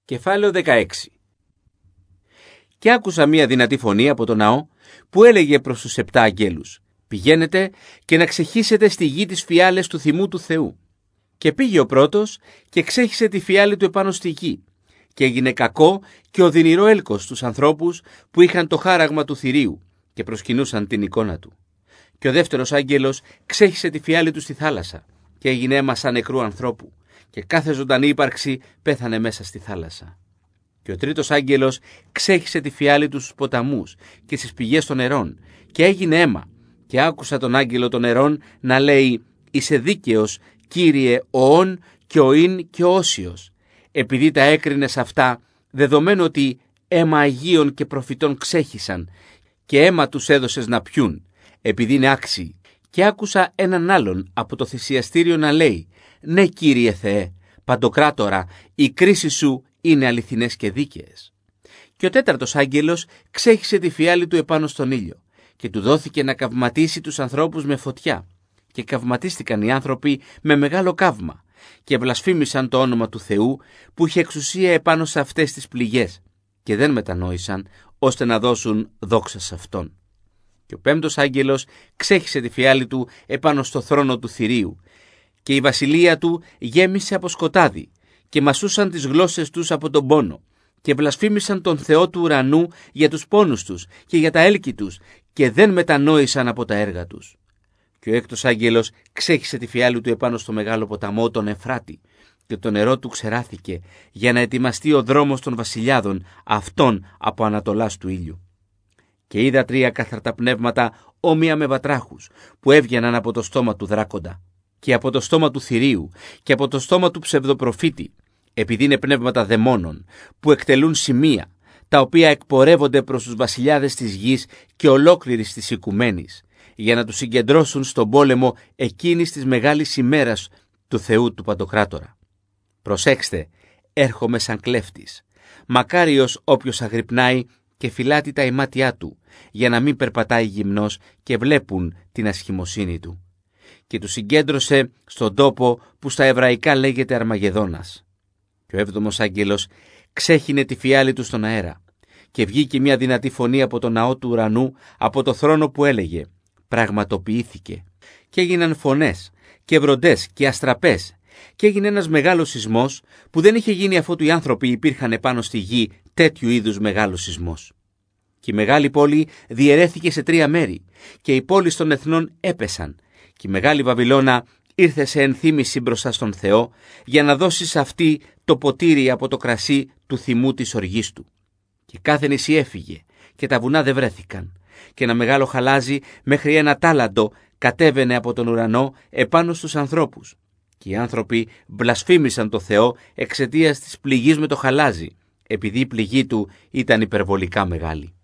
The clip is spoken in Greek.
Κεφάλαιο 16. Και άκουσα μία δυνατή φωνή από τον ναό που έλεγε προς τους 7 αγγέλους: «Πηγαίνετε και να ξεχύσετε στη γη τις φιάλες του θυμού του Θεού». Και πήγε ο πρώτος και ξέχυσε τη φιάλη του επάνω στη γη, και έγινε κακό και οδυνηρό έλκος στους ανθρώπους που είχαν το χάραγμα του θηρίου και προσκυνούσαν την εικόνα του. Και ο δεύτερος άγγελος ξέχυσε τη φιάλη του στη θάλασσα, και έγινε αίμα σαν νεκρού ανθρώπου, και κάθε ζωντανή ύπαρξη πέθανε μέσα στη θάλασσα. Και ο τρίτος άγγελος ξέχυσε τη φιάλη του στους ποταμούς και στις πηγές των νερών, και έγινε αίμα. Και άκουσα τον άγγελο των νερών να λέει: «Είσαι δίκαιος, Κύριε, ο ον και ο ίν και ο όσιος, επειδή τα έκρινες αυτά, δεδομένου ότι αίμα Αγίων και προφητών ξέχυσαν και αίμα τους έδωσες να πιούν, επειδή είναι άξιοι». Και άκουσα έναν άλλον από το θυσιαστήριο να λέει: «Ναι, Κύριε Θεέ, Παντοκράτορα, οι κρίσεις σου είναι αληθινές και δίκαιες». Και ο τέταρτος άγγελος ξέχυσε τη φιάλη του επάνω στον ήλιο, και του δόθηκε να καυματίσει τους ανθρώπους με φωτιά. Και καυματίστηκαν οι άνθρωποι με μεγάλο καύμα, και βλασφήμισαν το όνομα του Θεού που είχε εξουσία επάνω σε αυτές τις πληγές, και δεν μετανόησαν ώστε να δώσουν δόξα σε Αυτόν. Και ο πέμπτος άγγελος ξέχυσε τη φιάλη του επάνω στο θρόνο του θηρίου, και η βασιλεία του γέμισε από σκοτάδι, και μασούσαν τις γλώσσες τους από τον πόνο, και βλασφήμισαν τον Θεό του ουρανού για τους πόνους τους και για τα έλκη τους, και δεν μετανόησαν από τα έργα τους. Και ο έκτος άγγελος ξέχυσε τη φιάλη του επάνω στο μεγάλο ποταμό τον Εφράτη, και το νερό του ξεράθηκε για να ετοιμαστεί ο δρόμος των βασιλιάδων αυτών από ανατολάς του ήλιου. Και είδα 3 κάθαρτα πνεύματα όμοια με βατράχους που έβγαιναν από το στόμα του δράκοντα και από το στόμα του θηρίου και από το στόμα του ψευδοπροφήτη, επειδή είναι πνεύματα δαιμόνων που εκτελούν σημεία, τα οποία εκπορεύονται προς τους βασιλιάδες της γης και ολόκληρης της οικουμένης, για να τους συγκεντρώσουν στον πόλεμο εκείνης της μεγάλης ημέρας του Θεού του Παντοκράτορα. Προσέξτε, έρχομαι σαν κλέφτης. Μακάριος όποιος αγρυπνάει και φυλάτει τα ημάτια του, για να μην περπατάει γυμνός και βλέπουν την ασχημοσύνη του. Και τους συγκέντρωσε στον τόπο που στα εβραϊκά λέγεται Αρμαγεδόνας. Και ο 7ος άγγελος ξέχυνε τη φιάλη του στον αέρα, και βγήκε μια δυνατή φωνή από το ναό του ουρανού, από το θρόνο, που έλεγε: «Πραγματοποιήθηκε». Και έγιναν φωνές και βροντές και αστραπές, και έγινε ένας μεγάλος σεισμός που δεν είχε γίνει αφότου οι άνθρωποι υπήρχαν επάνω στη γη τέτοιου είδους μεγάλος σεισμός. Και η μεγάλη πόλη διαιρέθηκε σε 3 μέρη, και οι πόλεις των εθνών έπεσαν, και η μεγάλη Βαβυλώνα ήρθε σε ενθύμηση μπροστά στον Θεό, για να δώσει σε αυτή το ποτήρι από το κρασί του θυμού της οργής του. Και κάθε νησί έφυγε, και τα βουνά δεν βρέθηκαν, και ένα μεγάλο χαλάζι μέχρι 1 τάλαντο κατέβαινε από τον ουρανό επάνω στους ανθρώπους. Και οι άνθρωποι βλασφήμισαν το Θεό εξαιτίας της πληγής με το χαλάζι, επειδή η πληγή του ήταν υπερβολικά μεγάλη.